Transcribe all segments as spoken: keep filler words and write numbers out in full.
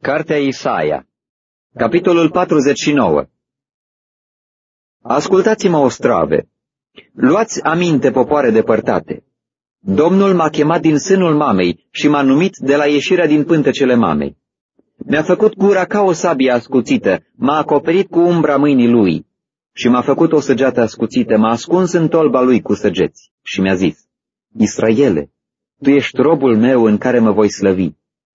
Cartea Isaia, capitolul patruzeci și nouă. Ascultați-mă, ostrave! Luați aminte, popoare depărtate! Domnul m-a chemat din sânul mamei și m-a numit de la ieșirea din pântecele mamei. Mi-a făcut gura ca o sabie ascuțită, m-a acoperit cu umbra mâinii lui și m-a făcut o săgeată ascuțită, m-a ascuns în tolba lui cu săgeți și mi-a zis: Israele, tu ești robul meu în care mă voi slăvi.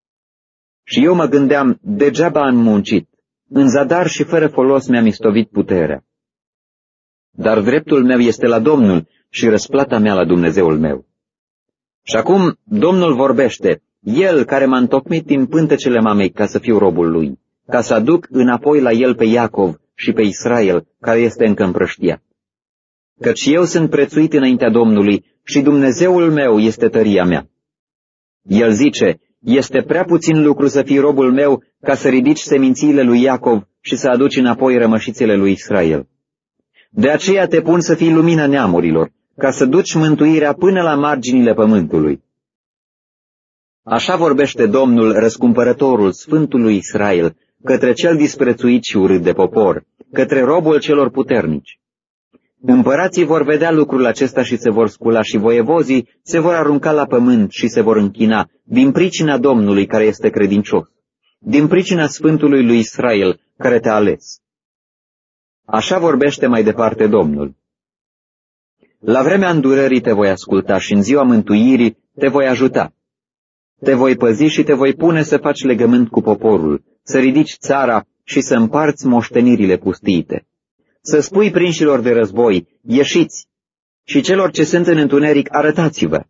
Și eu mă gândeam, degeaba am muncit, în zadar și fără folos mi-am istovit puterea. Dar dreptul meu este la Domnul și răsplata mea la Dumnezeul meu. Și acum Domnul vorbește, El care m-a întocmit din pântecele mamei ca să fiu robul lui, ca să aduc înapoi la El pe Iacov și pe Israel, care este încă împrăștiat. Căci eu sunt prețuit înaintea Domnului și Dumnezeul meu este tăria mea. El zice: este prea puțin lucru să fii robul meu ca să ridici semințiile lui Iacov și să aduci înapoi rămășițele lui Israel. De aceea te pun să fii lumina neamurilor, ca să duci mântuirea până la marginile pământului. Așa vorbește Domnul, răscumpărătorul Sfântului Israel, către cel disprețuit și urât de popor, către robul celor puternici. Împărații vor vedea lucrul acesta și se vor scula și voievozii se vor arunca la pământ și se vor închina din pricina Domnului care este credincios, din pricina Sfântului lui Israel care te-a ales. Așa vorbește mai departe Domnul. La vremea îndurării te voi asculta și în ziua mântuirii te voi ajuta. Te voi păzi și te voi pune să faci legământ cu poporul, să ridici țara și să împarți moștenirile pustiite. Să spui prinșilor de război, ieșiți, și celor ce sunt în întuneric, arătați-vă.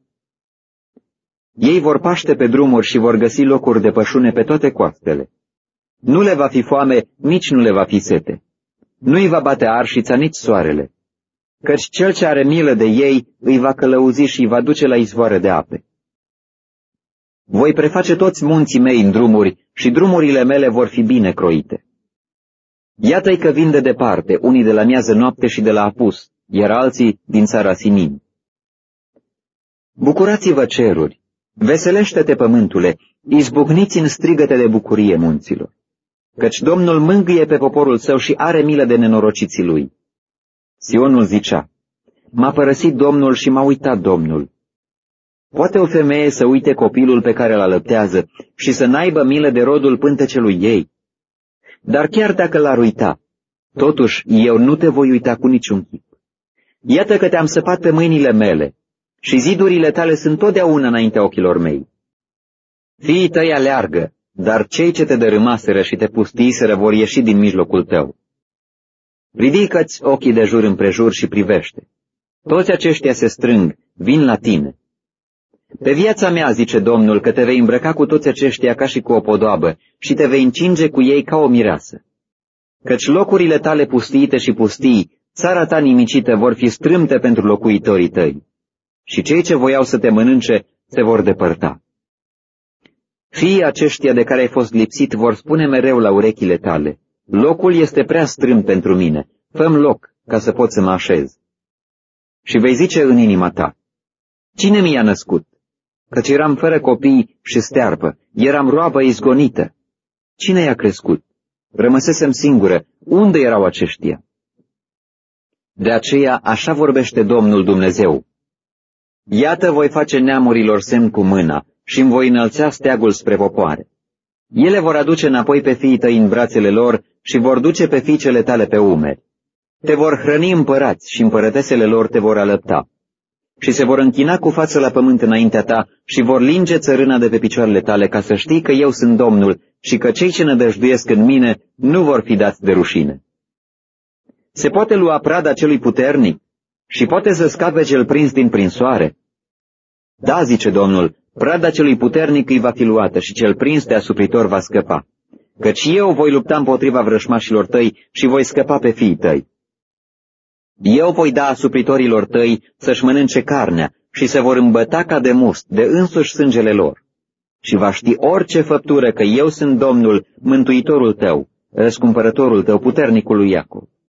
Ei vor paște pe drumuri și vor găsi locuri de pășune pe toate coastele. Nu le va fi foame, nici nu le va fi sete. Nu-i va bate arșița, nici soarele, căci cel ce are milă de ei îi va călăuzi și îi va duce la izvoare de ape. Voi preface toți munții mei în drumuri și drumurile mele vor fi bine croite. Iată-i că vin de departe, unii de la miază noapte și de la apus, iar alții din țara Sinin. Bucurați-vă, ceruri, veselește-te, pământule, izbucniți în strigăte de bucurie, munților, căci Domnul mângâie pe poporul său și are milă de nenorociții lui. Sionul zicea: m-a părăsit Domnul și m-a uitat Domnul. Poate o femeie să uite copilul pe care îl alăptează și să n-aibă milă de rodul pântecelui ei? Dar chiar dacă l-ar uita, totuși eu nu te voi uita cu niciun chip. Iată că te-am săpat pe mâinile mele și zidurile tale sunt totdeauna înaintea ochilor mei. Fiii tăi aleargă, dar cei ce te dărâmaseră și te pustiseră vor ieși din mijlocul tău. Ridică-ți ochii de jur împrejur și privește. Toți aceștia se strâng, vin la tine. Pe viața mea, zice Domnul, că te vei îmbrăca cu toți aceștia ca și cu o podoabă și te vei încinge cu ei ca o mireasă. Căci locurile tale pustiite și pustii, țara ta nimicită, vor fi strâmte pentru locuitorii tăi. Și cei ce voiau să te mănânce se vor depărta. Fiii aceștia de care ai fost lipsit vor spune mereu la urechile tale: locul este prea strâmt pentru mine, fă-mi loc ca să pot să mă așez. Și vei zice în inima ta: cine mi-a născut? Căci eram fără copii și stearpă, eram roabă izgonită. Cine i-a crescut? Rămăsesem singură, unde erau aceștia? De aceea așa vorbește Domnul Dumnezeu: iată, voi face neamurilor semn cu mâna și îmi voi înălța steagul spre popoare. Ele vor aduce înapoi pe fiii tăi în brațele lor și vor duce pe fiicele tale pe umeri. Te vor hrăni împărați și împărătesele lor te vor alăpta. Și se vor închina cu față la pământ înaintea ta și vor linge țărâna de pe picioarele tale, ca să știi că eu sunt Domnul și că cei ce nădăjduiesc în mine nu vor fi dați de rușine. Se poate lua prada celui puternic și poate să scape cel prins din prinsoare? Da, zice Domnul, prada celui puternic îi va fi luată și cel prins de asupritor va scăpa. Căci eu voi lupta împotriva vrășmașilor tăi și voi scăpa pe fiii tăi. Eu voi da asupritorilor tăi să-și mănânce carnea și se vor îmbăta ca de must, de însuși sângele lor. Și va ști orice făptură că eu sunt Domnul, mântuitorul tău, răscumpărătorul tău, puternicul lui Iacov.